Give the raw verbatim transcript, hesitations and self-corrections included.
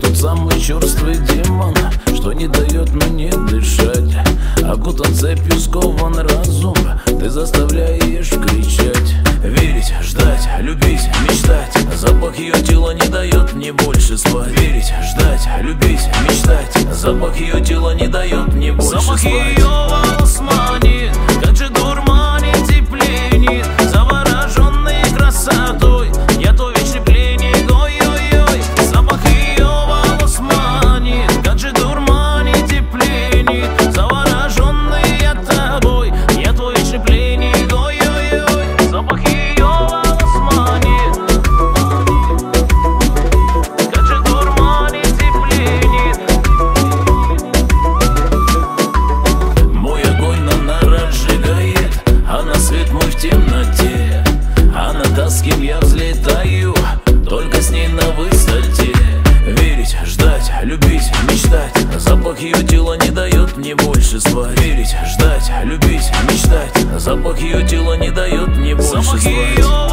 тот самый черствый демон, что не дает мне дышать. Окутан цепью, скован разум, ты заставляешь кричать. Верить, ждать, любить, мечтать. Запах ее тела не дает мне больше спать. Верить, ждать, любить, мечтать. Запах ее тела не дает мне больше Запах спать. ее волос манит, как же дурманит и пленит. Завороженный красотой, я то вечный пленник, ой-ой-ой. Запах ее волос манит, как же дурманит и пленит. Завороженный я тобой, я твой вечный пленник, ой-ой-ой. Запах ее волос манит, как же дурманит и пленит. Мой огонь она разжигает, она свет мой в темноте. Она та, с кем я взлетаю, только с ней на высоте. Верить, ждать, любить, мечтать. Запах ее тела не дает мне больше спать. Верить, ждать, любить, мечтать. Запах ее тела не дает мне больше Запах спать. ее